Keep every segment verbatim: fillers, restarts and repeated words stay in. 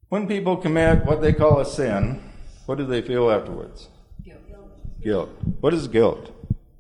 When people commit what they call a sin, what do they feel afterwards? Guilt. Guilt. What is guilt?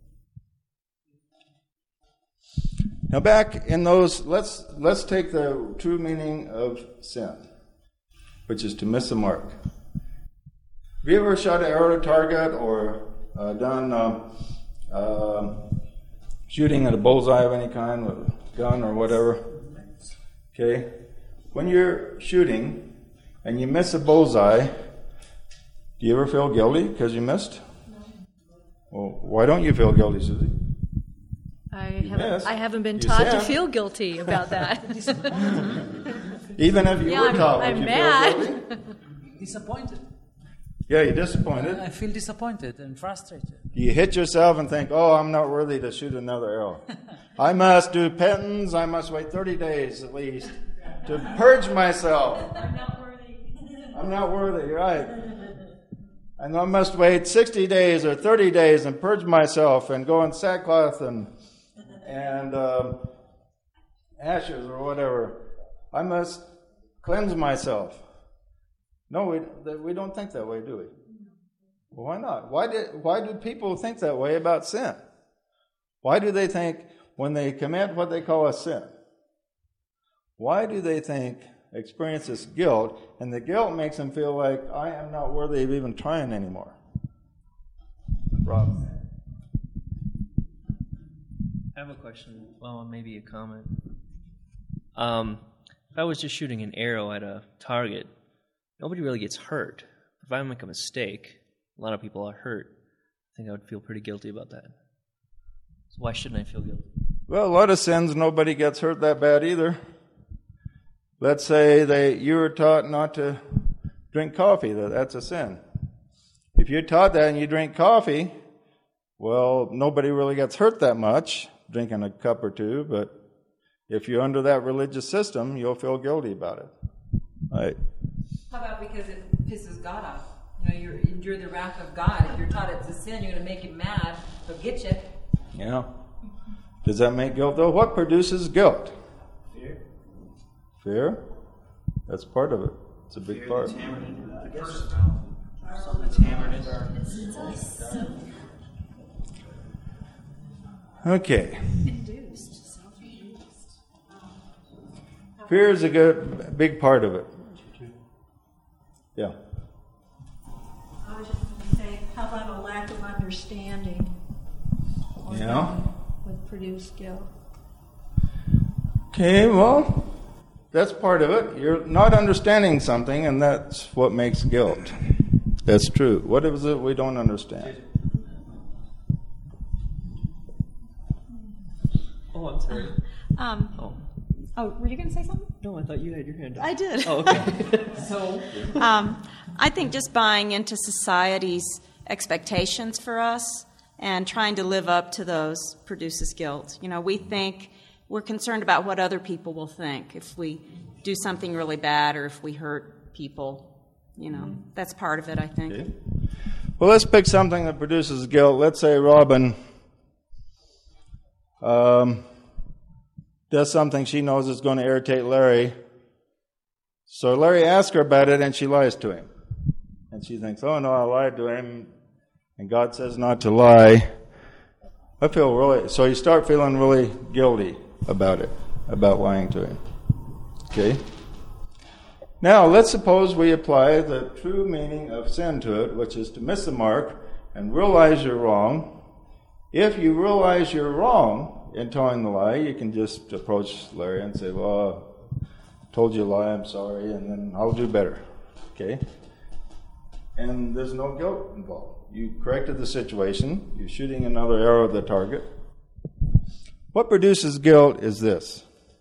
Now back in those, let's let's take the true meaning of sin, which is to miss the mark. Have you ever shot an arrow at a target or uh, done uh, uh, shooting at a bullseye of any kind with a gun or whatever? Okay. When you're shooting and you miss a bullseye, do you ever feel guilty because you missed? Well, why don't you feel guilty, Susie? I You haven't, missed. I haven't been You taught to said. feel guilty about that. Even if you Yeah, were I'm- taught, would I'm you mad. feel guilty? Disappointed. Yeah, you're disappointed. I feel disappointed and frustrated. You hit yourself and think, oh, I'm not worthy to shoot another arrow. I must do penance. I must wait thirty days at least to purge myself. I'm not worthy. I'm not worthy, right? And I must wait sixty days or thirty days and purge myself and go in sackcloth and and um, ashes or whatever. I must cleanse myself. No, we we don't think that way, do we? Well, why not? Why did why do people think that way about sin? Why do they think when they commit what they call a sin? Why do they think experience this guilt, and the guilt makes them feel like I am not worthy of even trying anymore? Rob. I have a question. Well, maybe a comment. Um, if I was just shooting an arrow at a target, nobody really gets hurt. If I make a mistake, a lot of people are hurt. I think I would feel pretty guilty about that. So why shouldn't I feel guilty? Well, a lot of sins, nobody gets hurt that bad either. Let's say they you were taught not to drink coffee. That That's a sin. If you're taught that and you drink coffee, well, nobody really gets hurt that much drinking a cup or two, but if you're under that religious system, you'll feel guilty about it. Right? How about because it pisses God off? You know, you endure the wrath of God. If you're taught it's a sin, you're going to make him mad. He'll get you. Yeah. Does that make guilt, though? What produces guilt? Fear. Fear? That's part of it. It's a big Fear part. that's hammered into the personality. Something that's hammered into our Okay. Induced, self-induced. Fear is a good, big part of it. Yeah. I was just going to say, how about a lack of understanding? Or Yeah. knowing would produce guilt. Okay, well, that's part of it. You're not understanding something, and that's what makes guilt. That's true. What is it we don't understand? Oh, I'm sorry. Um, Oh, oh, were you going to say something? no, I thought you had your hand up. I did. Oh, okay. So, Um, I think just buying into society's expectations for us and trying to live up to those produces guilt. You know, we think we're concerned about what other people will think if we do something really bad or if we hurt people. You know, that's part of it, I think. Okay. Well, let's pick something that produces guilt. Let's say Robin um, does something she knows is going to irritate Larry. So Larry asks her about it, and she lies to him. And she thinks, oh, no, I lied to him, and God says not to lie. I feel really... So you start feeling really guilty about it, about lying to him. Okay? Now, let's suppose we apply the true meaning of sin to it, which is to miss the mark and realize you're wrong. If you realize you're wrong in telling the lie, you can just approach Larry and say, well, I told you a lie, I'm sorry, and then I'll do better. Okay? And there's no guilt involved. You corrected the situation. You're shooting another arrow at the target. What produces guilt is this.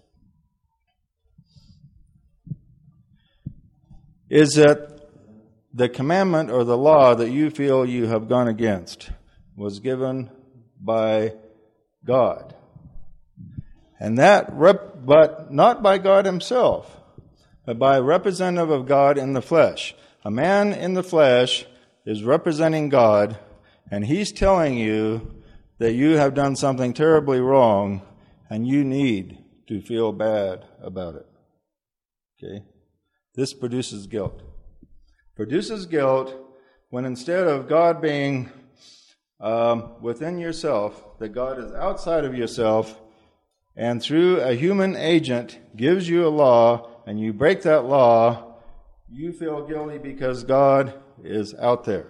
Is that the commandment or the law that you feel you have gone against was given by God. And that, rep- but not by God himself, but by a representative of God in the flesh. A man in the flesh is representing God, and he's telling you that you have done something terribly wrong, and you need to feel bad about it. Okay? This produces guilt. Produces guilt when instead of God being um, within yourself, that God is outside of yourself, and through a human agent gives you a law, and you break that law, you feel guilty because God is out there.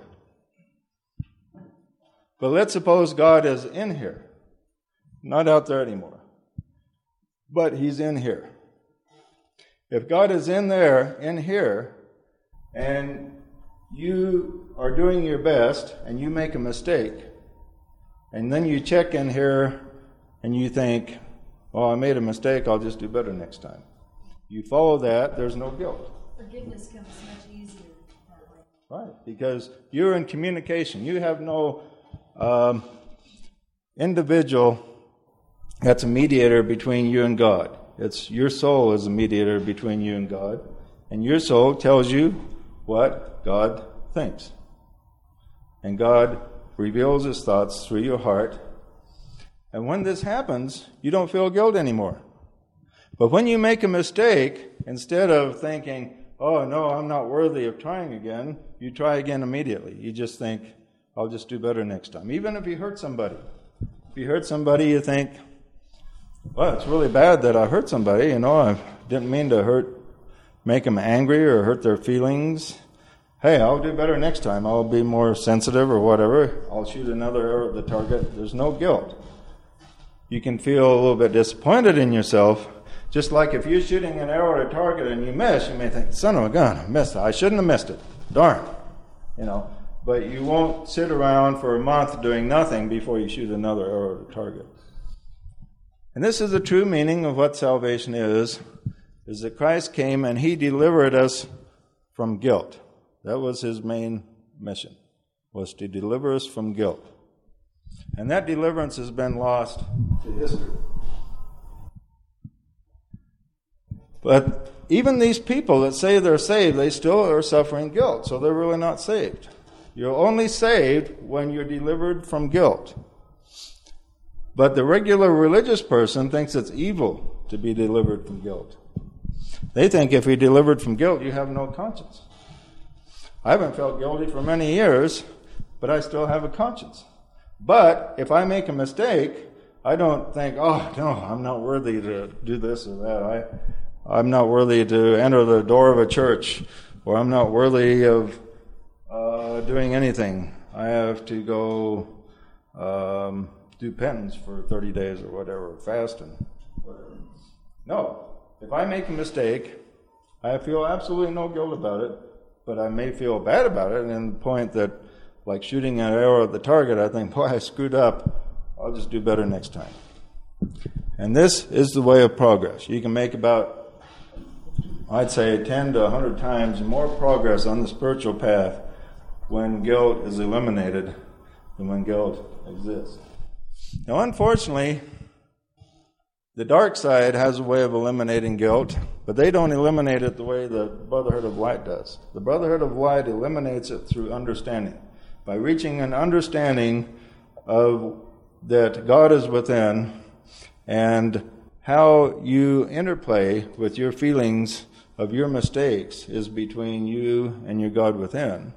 But let's suppose God is in here, not out there anymore, but he's in here. If God is in there, in here, and you are doing your best, and you make a mistake, and then you check in here, and you think, oh, I made a mistake, I'll just do better next time. You follow that, there's no guilt. Forgiveness comes much easier that way. Right, because you're in communication. You have no um, individual that's a mediator between you and God. It's your soul is a mediator between you and God, and your soul tells you what God thinks. And God reveals his thoughts through your heart. And when this happens, you don't feel guilt anymore. But when you make a mistake, instead of thinking, oh, no, I'm not worthy of trying again, you try again immediately. You just think, I'll just do better next time. Even if you hurt somebody. If you hurt somebody, you think, well, it's really bad that I hurt somebody. You know, I didn't mean to hurt, make them angry or hurt their feelings. Hey, I'll do better next time. I'll be more sensitive or whatever. I'll shoot another arrow at the target. There's no guilt. You can feel a little bit disappointed in yourself. Just like if you're shooting an arrow at a target and you miss, you may think, son of a gun, I missed it. I shouldn't have missed it. Darn. You know, but you won't sit around for a month doing nothing before you shoot another arrow at a target. And this is the true meaning of what salvation is, is that Christ came and he delivered us from guilt. That was his main mission, was to deliver us from guilt. And that deliverance has been lost to history. But even these people that say they're saved, they still are suffering guilt, so they're really not saved. You're only saved when you're delivered from guilt. But the regular religious person thinks it's evil to be delivered from guilt. They think if you're delivered from guilt, you have no conscience. I haven't felt guilty for many years, but I still have a conscience. But if I make a mistake, I don't think, oh, no, I'm not worthy to do this or that. I, I'm not worthy to enter the door of a church, or I'm not worthy of uh, doing anything. I have to go um, do penance for thirty days or whatever, fast and whatever. No. If I make a mistake, I feel absolutely no guilt about it, but I may feel bad about it, and the point that, like shooting an arrow at the target, I think, boy, I screwed up. I'll just do better next time. And this is the way of progress. You can make about, I'd say, ten to one hundred times more progress on the spiritual path when guilt is eliminated than when guilt exists. Now, unfortunately, the dark side has a way of eliminating guilt, but they don't eliminate it the way the Brotherhood of Light does. The Brotherhood of Light eliminates it through understanding. By reaching an understanding of that God is within and how you interplay with your feelings of your mistakes is between you and your God within.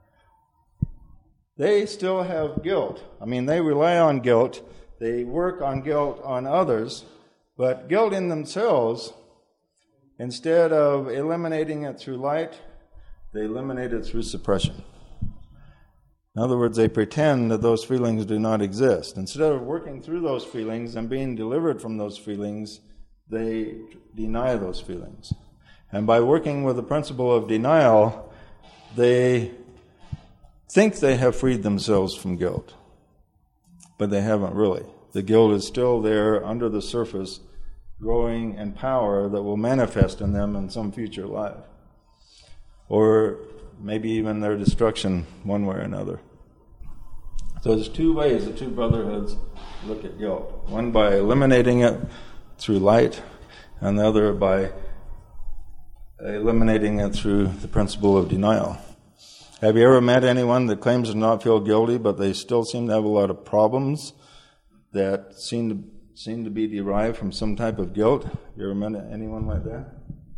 They still have guilt. I mean, they rely on guilt. They work on guilt on others. But guilt in themselves, instead of eliminating it through light, they eliminate it through suppression. In other words, they pretend that those feelings do not exist. Instead of working through those feelings and being delivered from those feelings, they deny those feelings. And by working with the principle of denial, they think they have freed themselves from guilt. But they haven't really. The guilt is still there under the surface, growing in power that will manifest in them in some future life. Or maybe even their destruction one way or another. So there's two ways the two brotherhoods look at guilt. One by eliminating it through light, and the other by eliminating it through the principle of denial. Have you ever met anyone that claims to not feel guilty, but they still seem to have a lot of problems that seem to seem to be derived from some type of guilt? You ever met anyone like that?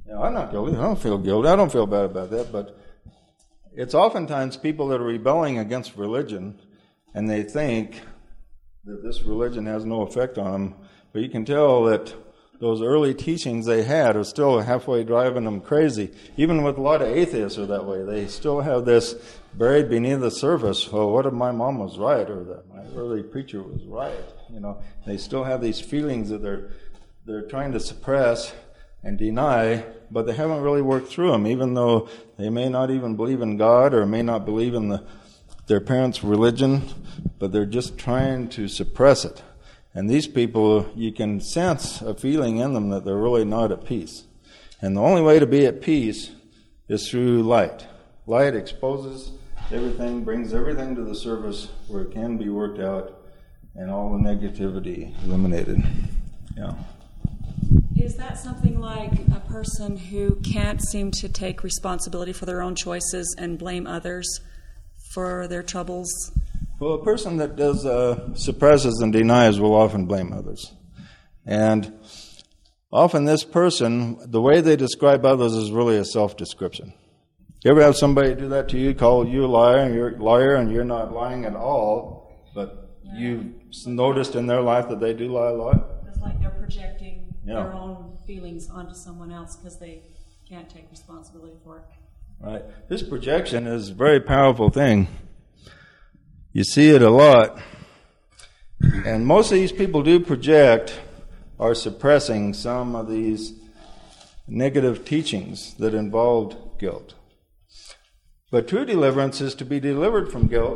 You know, I'm not guilty. I don't feel guilty. I don't feel bad about that. But it's oftentimes people that are rebelling against religion, and they think that this religion has no effect on them. But you can tell that those early teachings they had are still halfway driving them crazy. Even with a lot of atheists are that way. They still have this buried beneath the surface. Well, what if my mom was right, or that my early preacher was right? You know, they still have these feelings that they're they're trying to suppress and deny, but they haven't really worked through them. Even though they may not even believe in God or may not believe in the, their parents' religion, but they're just trying to suppress it. And these people, you can sense a feeling in them that they're really not at peace. And the only way to be at peace is through light. Light exposes everything, brings everything to the surface where it can be worked out and all the negativity eliminated. Yeah. Is that something like a person who can't seem to take responsibility for their own choices and blame others for their troubles? Well, a person that does uh, suppresses and denies will often blame others. And often this person, the way they describe others is really a self-description. You ever have somebody do that to you, call you a liar, and you're a liar, and you're not lying at all, but you've noticed in their life that they do lie a lot? It's like they're projecting Yeah. their own feelings onto someone else because they can't take responsibility for it. Right. This projection is a very powerful thing. You see it a lot. And most of these people do project are suppressing some of these negative teachings that involved guilt. But true deliverance is to be delivered from guilt.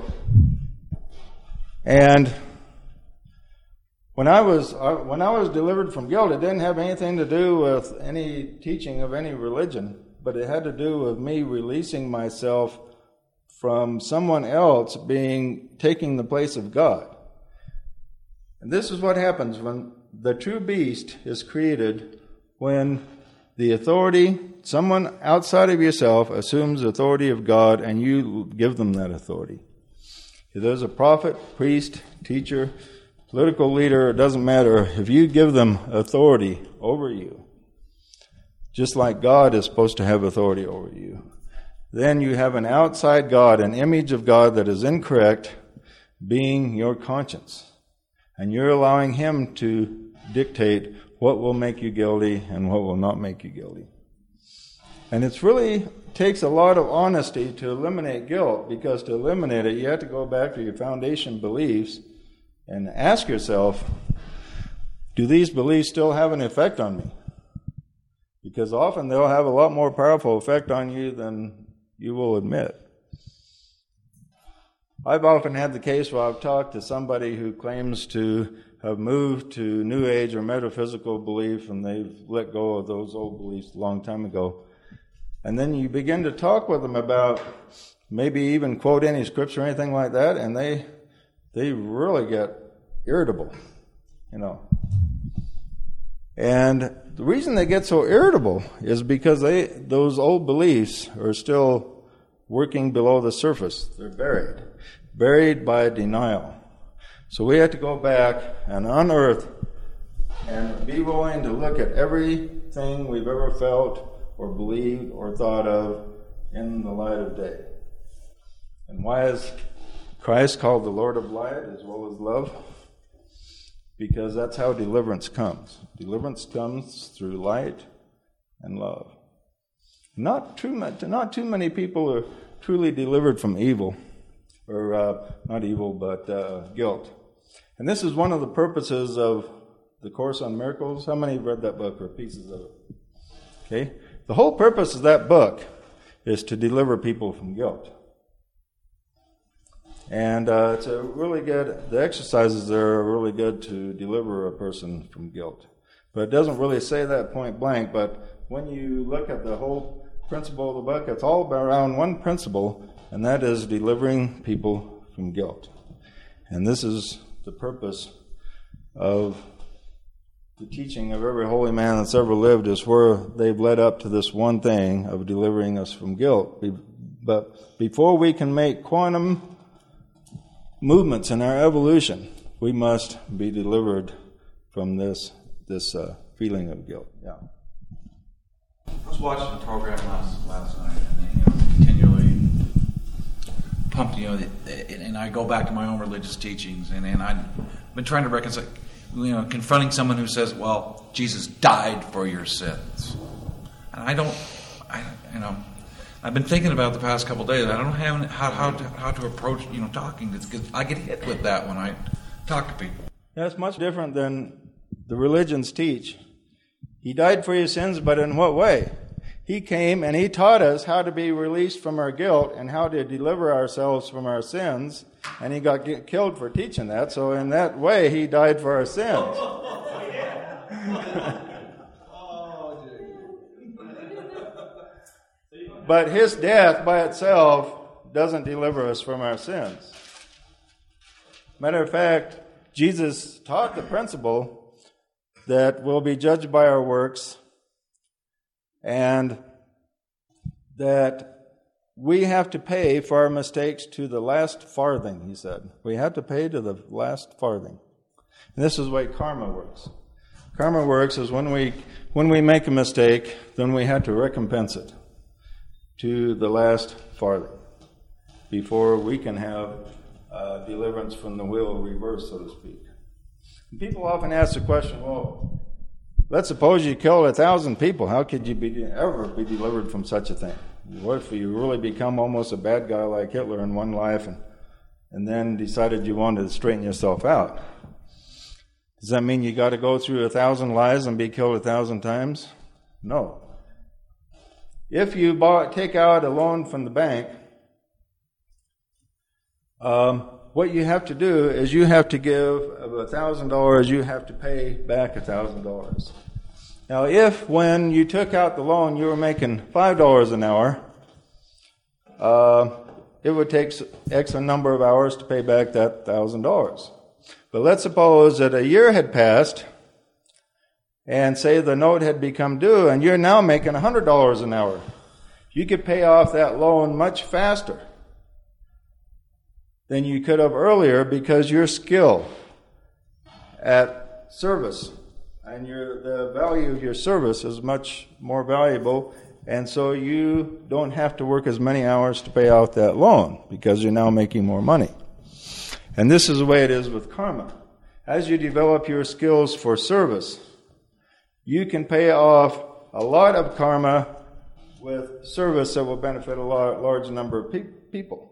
And when I was when I was delivered from guilt, it didn't have anything to do with any teaching of any religion, but it had to do with me releasing myself from someone else being taking the place of God. And this is what happens when the true beast is created, when the authority, someone outside of yourself assumes the authority of God and you give them that authority. If there's a prophet, priest, teacher, political leader, it doesn't matter. If you give them authority over you, just like God is supposed to have authority over you, then you have an outside God, an image of God that is incorrect, being your conscience. And you're allowing him to dictate what will make you guilty and what will not make you guilty. And it's really takes a lot of honesty to eliminate guilt, because to eliminate it, you have to go back to your foundation beliefs and ask yourself, do these beliefs still have an effect on me? Because often they'll have a lot more powerful effect on you than you will admit. I've often had the case where I've talked to somebody who claims to have moved to New Age or metaphysical belief, and they've let go of those old beliefs a long time ago. And then you begin to talk with them about maybe even quote any scripture or anything like that, and they they really get irritable, you know. And the reason they get so irritable is because they those old beliefs are still working below the surface. They're buried, buried by denial. So we have to go back and unearth and be willing to look at everything we've ever felt or believed or thought of in the light of day. And why is Christ called the Lord of light as well as love? Because that's how deliverance comes. Deliverance comes through light and love. Not too much, not too many people are truly delivered from evil, or uh, not evil, but uh, guilt. And this is one of the purposes of the Course on Miracles. How many have read that book or pieces of it? Okay, the whole purpose of that book is to deliver people from guilt. And uh, it's a really good, the exercises there are really good to deliver a person from guilt. But it doesn't really say that point blank, but when you look at the whole principle of the book, it's all around one principle, and that is delivering people from guilt. And this is the purpose of the teaching of every holy man that's ever lived, is where they've led up to this one thing of delivering us from guilt. But before we can make quantum movements in our evolution, we must be delivered from this this uh, feeling of guilt. Yeah. was watching the program last last night, and you know, continually pumped. You know, and I go back to my own religious teachings, and, and I've been trying to reconcile. You know, confronting someone who says, "Well, Jesus died for your sins," and I don't, I you know, I've been thinking about the past couple of days. I don't have how how to, how to approach you know talking because I get hit with that when I talk to people. That's much different than the religions teach. He died for your sins, but in what way? He came and he taught us how to be released from our guilt and how to deliver ourselves from our sins, and he got get killed for teaching that. So in that way, he died for our sins. But his death by itself doesn't deliver us from our sins. Matter of fact, Jesus taught the principle that we'll be judged by our works, and that we have to pay for our mistakes to the last farthing, he said. We have to pay to the last farthing. And this is the way karma works. Karma works is when we when we make a mistake, then we have to recompense it to the last farthing before we can have uh, deliverance from the wheel reverse, so to speak. And people often ask the question, well, let's suppose you killed a thousand people. How could you be, ever be delivered from such a thing? What if you really become almost a bad guy like Hitler in one life and, and then decided you wanted to straighten yourself out? Does that mean you got to go through a thousand lies and be killed a thousand times? No. If you bought, take out a loan from the bank, um, what you have to do is you have to give of a thousand dollars, you have to pay back a thousand dollars. Now, if when you took out the loan you were making five dollars an hour, uh, it would take X number of hours to pay back that thousand dollars. But let's suppose that a year had passed, and say the note had become due, and you're now making a hundred dollars an hour. You could pay off that loan much faster than you could have earlier because your skill at service and your the value of your service is much more valuable, and so you don't have to work as many hours to pay off that loan because you're now making more money. And this is the way it is with karma. As you develop your skills for service, you can pay off a lot of karma with service that will benefit a large number of pe- people.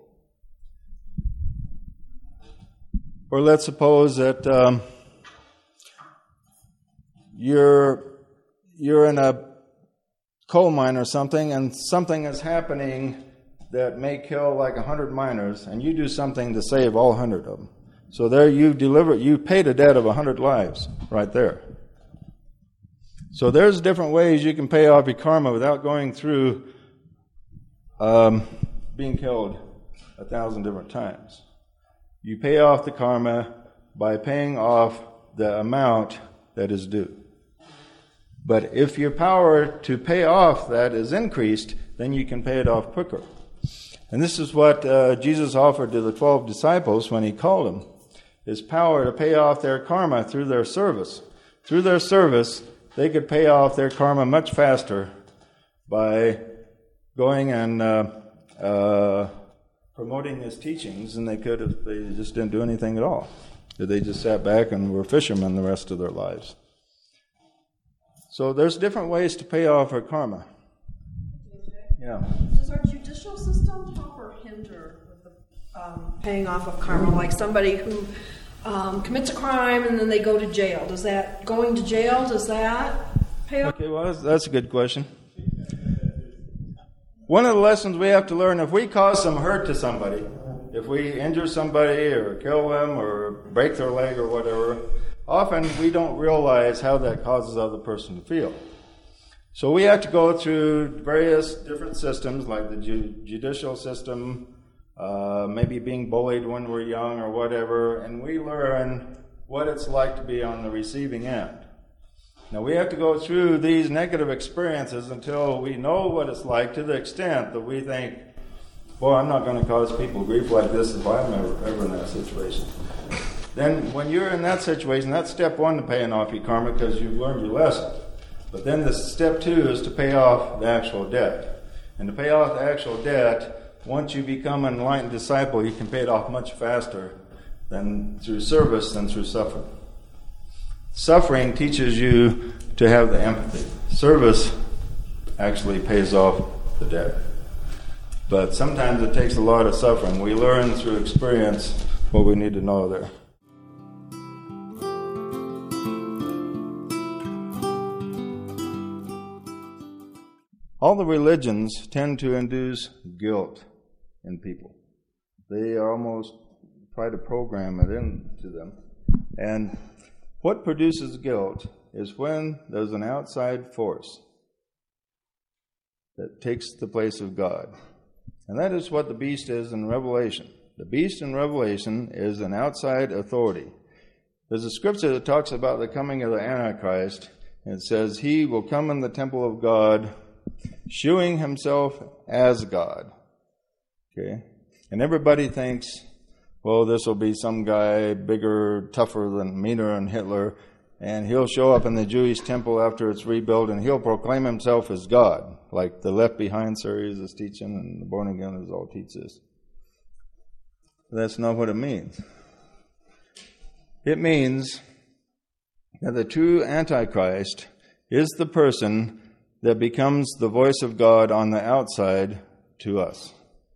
Or let's suppose that um, you're you're in a coal mine or something, and something is happening that may kill like a hundred miners, and you do something to save all hundred of them. So there you deliver, you paid a debt of a hundred lives right there. So there's different ways you can pay off your karma without going through um, being killed a thousand different times. You pay off the karma by paying off the amount that is due. But if your power to pay off that is increased, then you can pay it off quicker. And this is what uh, Jesus offered to the twelve disciples when he called them, his power to pay off their karma through their service. Through their service, they could pay off their karma much faster by going and uh, uh, promoting his teachings than they could if they just didn't do anything at all. If they just sat back and were fishermen the rest of their lives. So there's different ways to pay off our karma. Yeah. Does our judicial system help or hinder with the um, paying off of karma? Like somebody who um, commits a crime and then they go to jail. Does that, going to jail, does that pay off? Okay, well, that's, that's a good question. One of the lessons we have to learn, if we cause some hurt to somebody, if we injure somebody or kill them or break their leg or whatever, often we don't realize how that causes the other person to feel. So we have to go through various different systems, like the ju- judicial system, uh, maybe being bullied when we're young or whatever, and we learn what it's like to be on the receiving end. Now we have to go through these negative experiences until we know what it's like, to the extent that we think, boy, I'm not going to cause people grief like this if I'm ever, ever in that situation. Then when you're in that situation, that's step one to paying off your karma, because you've learned your lesson. But then the step two is to pay off the actual debt. And to pay off the actual debt, once you become an enlightened disciple, you can pay it off much faster than through service than through suffering. Suffering teaches you to have the empathy. Service actually pays off the debt. But sometimes it takes a lot of suffering. We learn through experience what we need to know there. All the religions tend to induce guilt in people. They almost try to program it into them. And what produces guilt is when there's an outside force that takes the place of God. And that is what the beast is in Revelation. The beast in Revelation is an outside authority. There's a scripture that talks about the coming of the Antichrist, and it says, he will come in the temple of God, shewing himself as God. Okay? And everybody thinks, well, this will be some guy bigger, tougher than, meaner than Hitler, and he'll show up in the Jewish temple after it's rebuilt, and he'll proclaim himself as God, like the Left Behind series is teaching, and the Born Again is all teach this. That's not what it means. It means that the true Antichrist is the person that becomes the voice of God on the outside to us.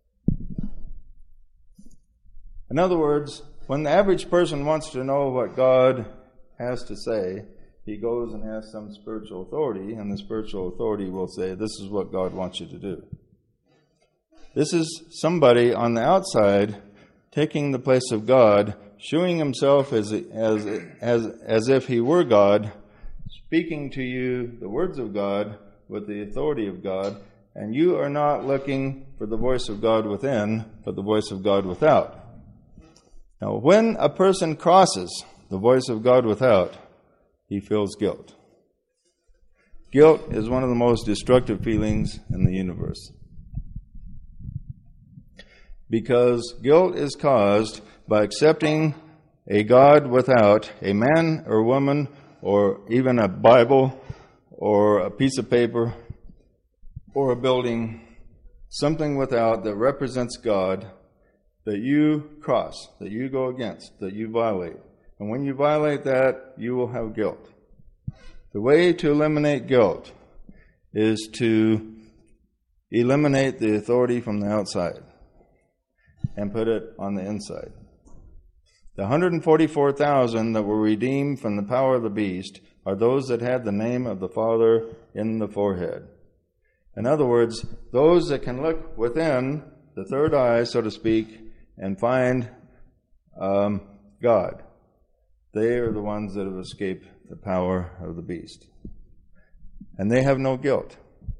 In other words, when the average person wants to know what God has to say, he goes and asks some spiritual authority, and the spiritual authority will say, this is what God wants you to do. This is somebody on the outside taking the place of God, shewing himself as, as, as, as if he were God, speaking to you the words of God with the authority of God, and you are not looking for the voice of God within, but the voice of God without. Now, when a person crosses the voice of God without, he feels guilt. Guilt is one of the most destructive feelings in the universe. Because guilt is caused by accepting a God without a man or woman or even a Bible or a piece of paper or a building, something without that represents God that you cross, that you go against, that you violate. And when you violate that, you will have guilt. The way to eliminate guilt is to eliminate the authority from the outside and put it on the inside. The one hundred forty-four thousand that were redeemed from the power of the beast are those that had the name of the Father in the forehead. In other words, those that can look within the third eye, so to speak, and find um, God. They are the ones that have escaped the power of the beast. And they have no guilt.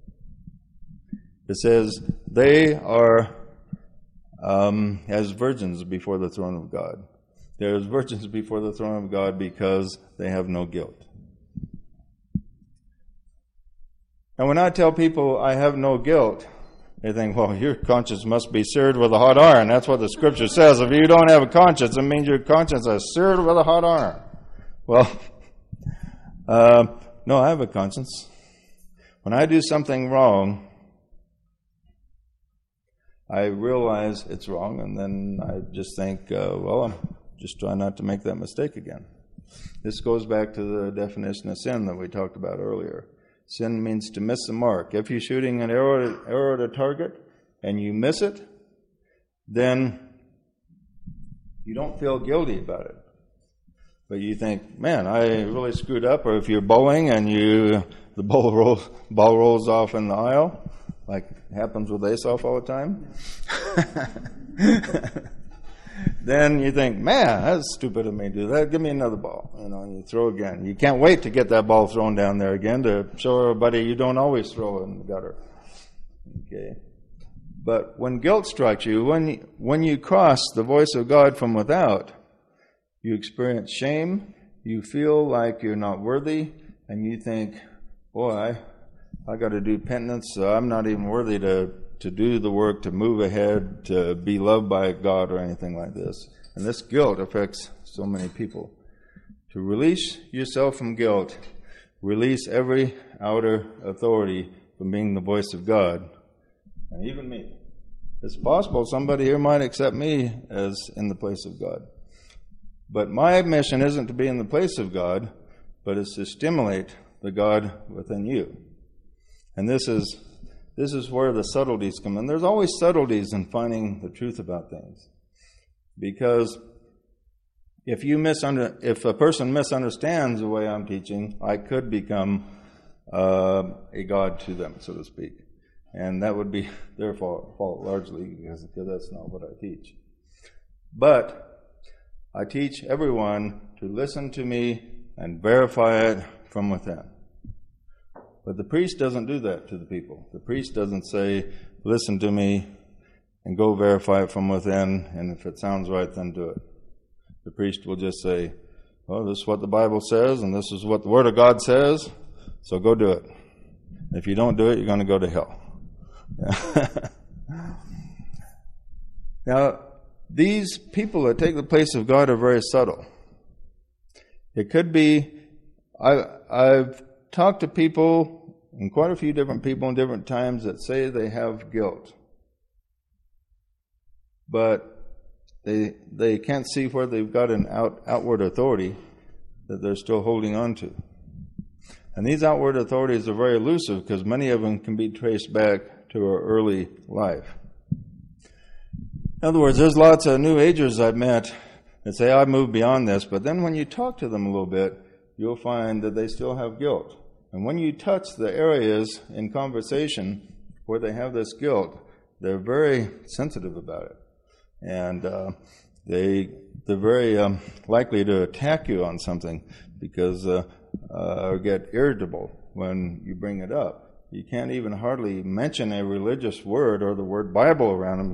It says they are um, as virgins before the throne of God. They're as virgins before the throne of God because they have no guilt. And when I tell people I have no guilt, they think, well, your conscience must be seared with a hot iron. That's what the scripture says. If you don't have a conscience, it means your conscience is seared with a hot iron. Well, uh, no, I have a conscience. When I do something wrong, I realize it's wrong, and then I just think, uh, well, I'm just trying not to make that mistake again. This goes back to the definition of sin that we talked about earlier. Sin means to miss the mark. If you're shooting an arrow, arrow at a target and you miss it, then you don't feel guilty about it. But you think, man, I really screwed up. Or if you're bowling and you the ball rolls, ball rolls off in the aisle, like happens with Aesop all the time, then you think, man, that's stupid of me to do that. Give me another ball. You know, and you throw again. You can't wait to get that ball thrown down there again to show everybody you don't always throw in the gutter. Okay. But when guilt strikes you, when you, when you cross the voice of God from without, you experience shame, you feel like you're not worthy, and you think, boy, I, I got to do penance, so I'm not even worthy to to do the work, to move ahead, to be loved by God or anything like this. And this guilt affects so many people. To release yourself from guilt, release every outer authority from being the voice of God, and even me. It's possible somebody here might accept me as in the place of God. But my mission isn't to be in the place of God, but it's to stimulate the God within you. And this is this is where the subtleties come in. There's always subtleties in finding the truth about things. Because if you misunder, if a person misunderstands the way I'm teaching, I could become uh, a god to them, so to speak. And that would be their fault, fault largely, because, because that's not what I teach. But I teach everyone to listen to me and verify it from within. But the priest doesn't do that to the people. The priest doesn't say, listen to me and go verify it from within, and if it sounds right, then do it. The priest will just say, well, this is what the Bible says, and this is what the Word of God says, so go do it. If you don't do it, you're going to go to hell. Now, these people that take the place of God are very subtle. It could be, I, I've talked to people, and quite a few different people in different times, that say they have guilt. But they they can't see where they've got an out, outward authority that they're still holding on to. And these outward authorities are very elusive because many of them can be traced back to our early life. In other words, there's lots of New Agers I've met that say, I've moved beyond this, but then when you talk to them a little bit, you'll find that they still have guilt. And when you touch the areas in conversation where they have this guilt, they're very sensitive about it. And uh, they, they're very um, likely to attack you on something because uh, uh, or get irritable when you bring it up. You can't even hardly mention a religious word or the word Bible around them.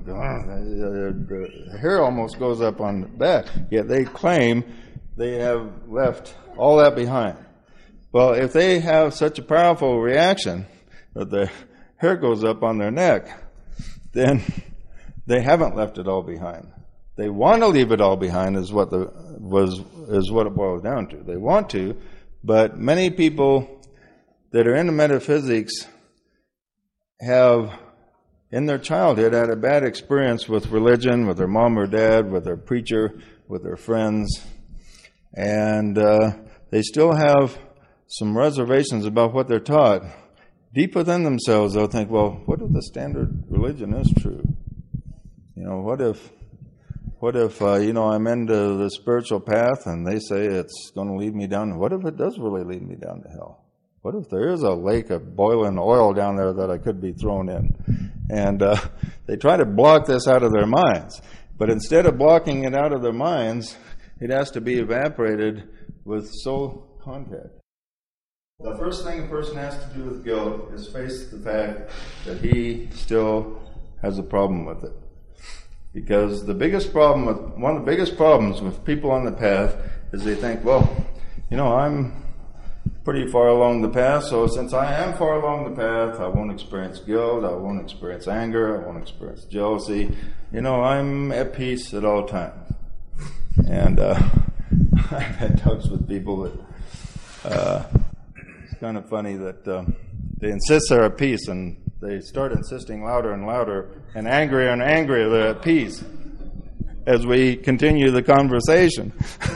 The hair almost goes up on the back. Yet they claim they have left all that behind. Well, if they have such a powerful reaction that the hair goes up on their neck, then they haven't left it all behind. They want to leave it all behind is what the was is what it boils down to. They want to, but many people that are into metaphysics have, in their childhood, had a bad experience with religion, with their mom or dad, with their preacher, with their friends, and uh, they still have some reservations about what they're taught. Deep within themselves, they'll think, well, what if the standard religion is true? You know, what if, what if, uh, you know, I'm into the spiritual path and they say it's going to lead me down? What if it does really lead me down to hell? What if there is a lake of boiling oil down there that I could be thrown in? And uh, they try to block this out of their minds. But instead of blocking it out of their minds, it has to be evaporated with soul contact. The first thing a person has to do with guilt is face the fact that he still has a problem with it. Because the biggest problem with, one of the biggest problems with people on the path is they think, well, you know, I'm pretty far along the path, so since I am far along the path, I won't experience guilt, I won't experience anger, I won't experience jealousy. You know, I'm at peace at all times. And uh, I've had talks with people that uh, it's kind of funny that um, they insist they're at peace, and they start insisting louder and louder and angrier and angrier they're at peace as we continue the conversation.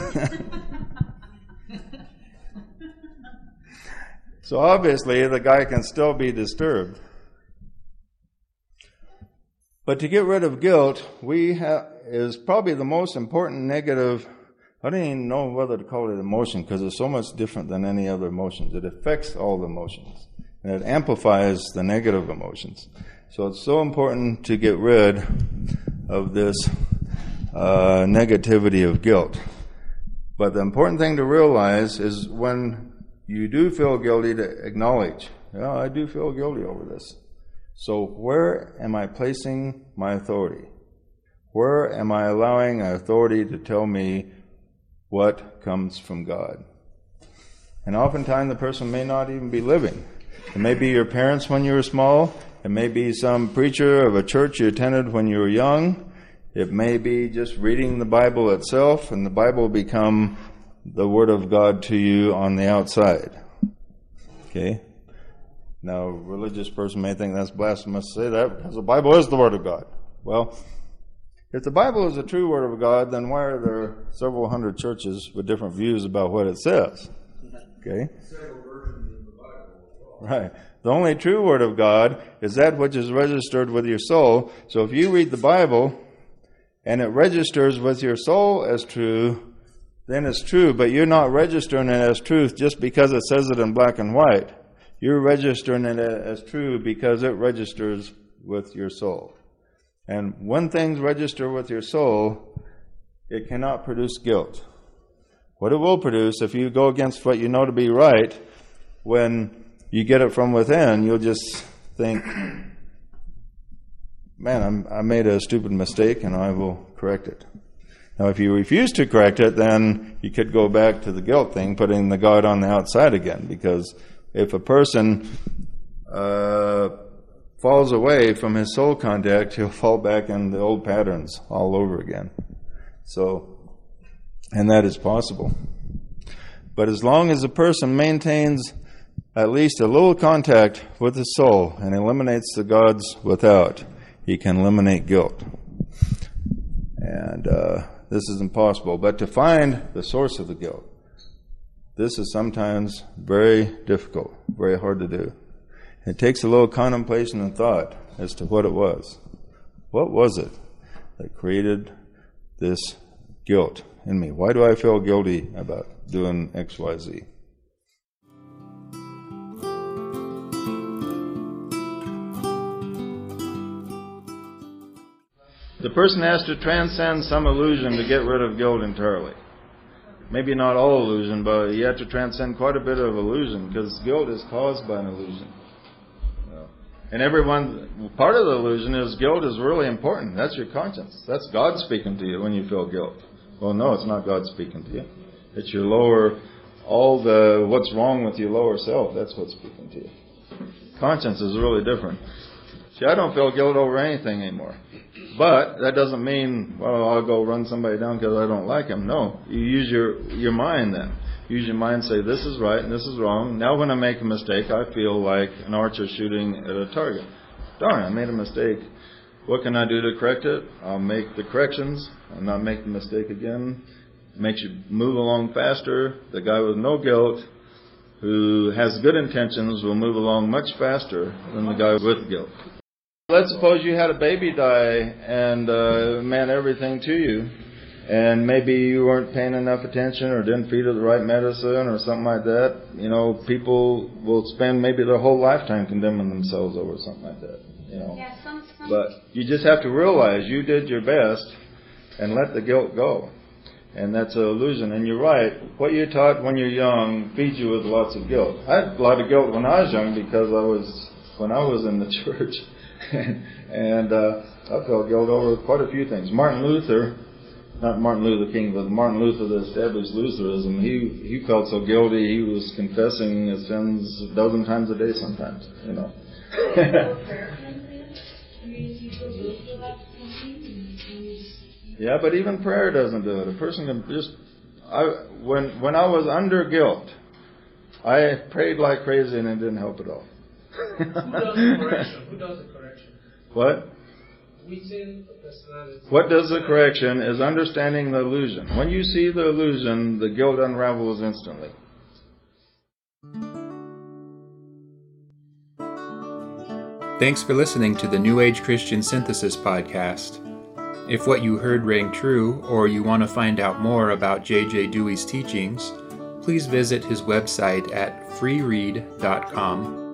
So obviously the guy can still be disturbed. But to get rid of guilt, we have is probably the most important negative. I don't even know whether to call it emotion because it's so much different than any other emotions. It affects all the emotions. And it amplifies the negative emotions. So it's so important to get rid of this uh, negativity of guilt. But the important thing to realize is when you do feel guilty, to acknowledge, yeah, I do feel guilty over this. So where am I placing my authority? Where am I allowing authority to tell me what comes from God? And oftentimes the person may not even be living. It may be your parents when you were small. It may be some preacher of a church you attended when you were young. It may be just reading the Bible itself, and the Bible become the Word of God to you on the outside. Okay? Now, a religious person may think that's blasphemous to say that because the Bible is the Word of God. Well, if the Bible is the true Word of God, then why are there several hundred churches with different views about what it says? Okay? Right. The only true Word of God is that which is registered with your soul. So if you read the Bible and it registers with your soul as true, then it's true, but you're not registering it as truth just because it says it in black and white. You're registering it as true because it registers with your soul. And when things register with your soul, it cannot produce guilt. What it will produce, if you go against what you know to be right, when you get it from within, you'll just think, man, I'm, I made a stupid mistake and I will correct it. Now, if you refuse to correct it, then you could go back to the guilt thing, putting the God on the outside again, because if a person uh, falls away from his soul contact, he'll fall back in the old patterns all over again. So, and that is possible. But as long as a person maintains at least a little contact with his soul and eliminates the gods without, he can eliminate guilt. And uh, this is impossible. But to find the source of the guilt, this is sometimes very difficult, very hard to do. It takes a little contemplation and thought as to what it was. What was it that created this guilt in me? Why do I feel guilty about doing X, Y, Z? The person has to transcend some illusion to get rid of guilt entirely. Maybe not all illusion, but you have to transcend quite a bit of illusion, because guilt is caused by an illusion. And everyone, part of the illusion is guilt is really important. That's your conscience. That's God speaking to you when you feel guilt. Well, no, it's not God speaking to you. It's your lower, all the, what's wrong with your lower self, that's what's speaking to you. Conscience is really different. See, I don't feel guilt over anything anymore. But that doesn't mean, well, I'll go run somebody down because I don't like him. No, you use your, your mind then. Use your mind and say, this is right and this is wrong. Now when I make a mistake, I feel like an archer shooting at a target. Darn, I made a mistake. What can I do to correct it? I'll make the corrections. I'll not make the mistake again. It makes you move along faster. The guy with no guilt, who has good intentions, will move along much faster than the guy with guilt. Let's suppose you had a baby die and uh, meant everything to you, and maybe you weren't paying enough attention or didn't feed her the right medicine or something like that. You know, people will spend maybe their whole lifetime condemning themselves over something like that. You know, yeah, some, some. But you just have to realize you did your best and let the guilt go. And that's an illusion. And you're right. What you're taught when you're young feeds you with lots of guilt. I had a lot of guilt when I was young because I was when I was in the church. and uh, I felt guilt over quite a few things. Martin Luther, not Martin Luther King, but Martin Luther that established Lutheranism, he he felt so guilty he was confessing his sins a dozen times a day sometimes, you know. Yeah, but even prayer doesn't do it. A person can just... I, when, when I was under guilt, I prayed like crazy and it didn't help at all. Who does the correction? Who does the correction? What? Within the personality. What does the correction is understanding the illusion. When you see the illusion, the guilt unravels instantly. Thanks for listening to the New Age Christian Synthesis podcast. If what you heard rang true, or you want to find out more about J J Dewey's teachings, please visit his website at free read dot com.